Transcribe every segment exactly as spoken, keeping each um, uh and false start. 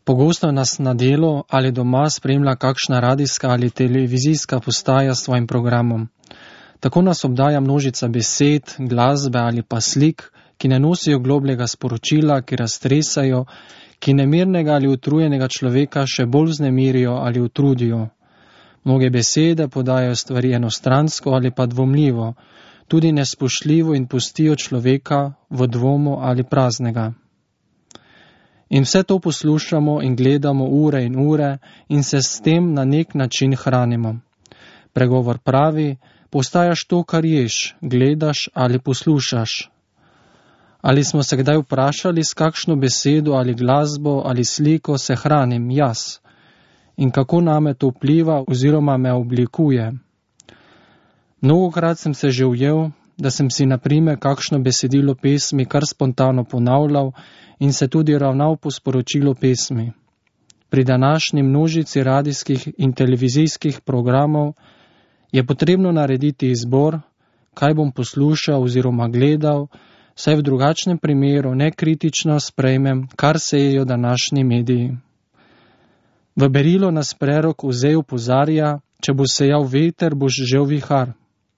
Pogosto nas na delu ali doma spremlja kakšna radijska ali televizijska postaja s svojim programom. Tako nas obdaja množica besed, glasbe ali pa slik, ki ne nosijo globljega sporočila, ki raztresajo, ki nemirnega ali utrujenega človeka še bolj vznemirijo ali utrudijo. Mnoge besede podajajo stvari enostransko ali pa dvomljivo, tudi nespoštljivo in pustijo človeka v dvomu ali praznega. In vse to poslušamo in gledamo ure in ure in se s tem na nek način hranimo. Pregovor pravi, postajaš to, kar ješ, gledaš ali poslušaš. Ali smo se kdaj vprašali, s kakšno besedo ali glasbo ali sliko se hranim jaz in kako name to vpliva oziroma me oblikuje? Mnogokrat sem se že ujel, da sem si na primer kakšno besedilo pesmi kar spontano ponavljal in se tudi ravnal po sporočilu pesmi. Pri današnji množici radijskih in televizijskih programov je potrebno narediti izbor, kaj bom poslušal oziroma gledal, saj v drugačnem primeru nekritično sprejmem, kar sejejo današnji mediji. V berilo nas prerok Ozej opozarja, če bo sejal veter, boš žel vihar.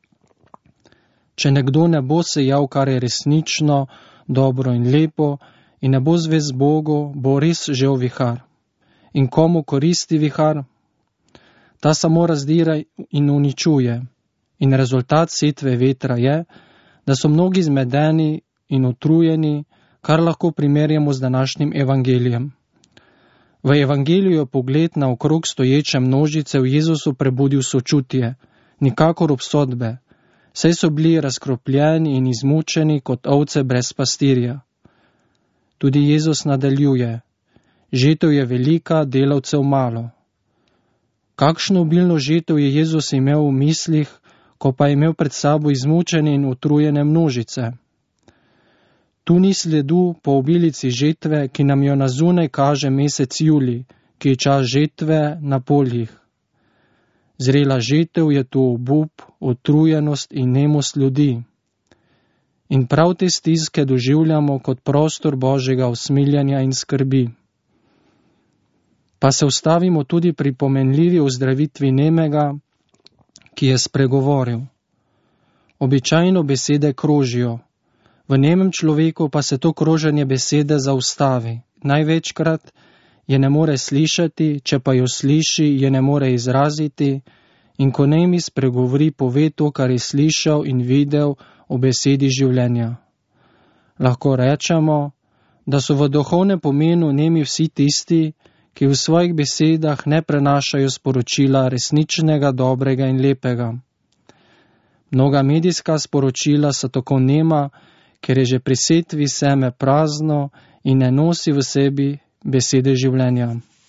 Če nekdo ne bo sejal, kar je resnično, dobro in lepo, in ne bo zvest Bogu, bo res žel vihar. In komu koristi vihar? Ta samo razdira in uničuje. In rezultat setve vetra je, da so mnogi zmedeni in utrujeni, kar lahko primerjamo z današnjim evangelijem. V evangeliju je pogled na okrog stoječe množice v Jezusu prebudil sočutje, nikakor obsodbe, saj so bili razkropljeni in izmučeni kot ovce brez pastirja. Tudi Jezus nadaljuje, žetev je velika, delavcev malo. Kakšno obilno žetev je Jezus imel v mislih, ko pa je imel pred sabo izmučene in utrujene množice? Tu ni sledu po obilici žetve, ki nam jo na zunaj kaže mesec julij, ki je čas žetve na poljih. Zrela žetev je tu obup, utrujenost in nemost ljudi. In prav te stiske doživljamo kot prostor Božjega usmiljanja in skrbi. Pa se ustavimo tudi pri pomenljivi ozdravitvi nemega, ki je spregovoril. Običajno besede krožijo, v nemem človeku pa se to kroženje besede zaustavi. Največkrat je ne more slišati, če pa jo sliši, je ne more izraziti, in ko nemi spregovori, pove to, kar je slišal in videl o besedi življenja. Lahko rečemo, da so v duhovnem pomenu nemi vsi tisti, ki v svojih besedah ne prenašajo sporočila resničnega, dobrega in lepega. Mnoga medijska sporočila so tako nema, ker je že pri setvi seme prazno in ne nosi v sebi besede življenja.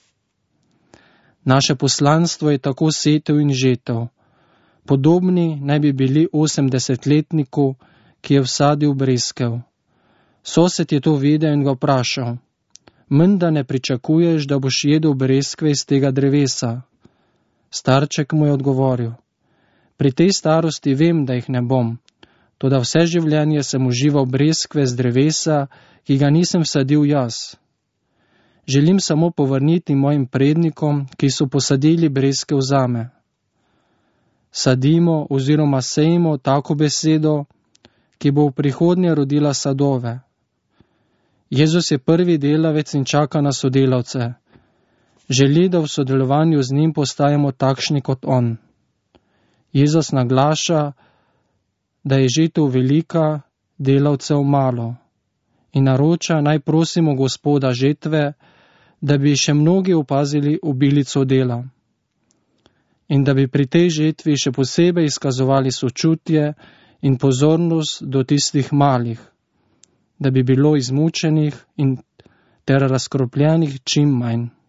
Naše poslanstvo je tako setev in žetev. Podobni naj bi bili osemdesetletniku, ki je vsadil breskev. Sosed je to videl in ga vprašal, menda ne pričakuješ, da boš jedel breskve iz tega drevesa? Starček mu je odgovoril, pri tej starosti vem, da jih ne bom, toda vse življenje sem užival breskve z drevesa, ki ga nisem vsadil jaz. Želim samo povrniti mojim prednikom, ki so posadili breskev zame. Sadimo oziroma sejmo tako besedo, ki bo v prihodnje rodila sadove. Jezus je prvi delavec in čaka na sodelavce. Želi, da v sodelovanju z njim postajamo takšni kot on. Jezus naglaša, da je žetev velika, delavcev malo. In naroča, naj prosimo Gospoda žetve, da bi še mnogi opazili obilico dela. In da bi pri tej žetvi še posebej izkazovali sočutje in pozornost do tistih malih, da bi bilo izmučenih in ter razkropljenih čim manj.